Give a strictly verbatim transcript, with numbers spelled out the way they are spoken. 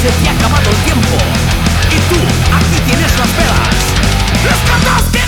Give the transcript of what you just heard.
Se te ha acabado el tiempo y tú aquí tienes las velas. ¡Los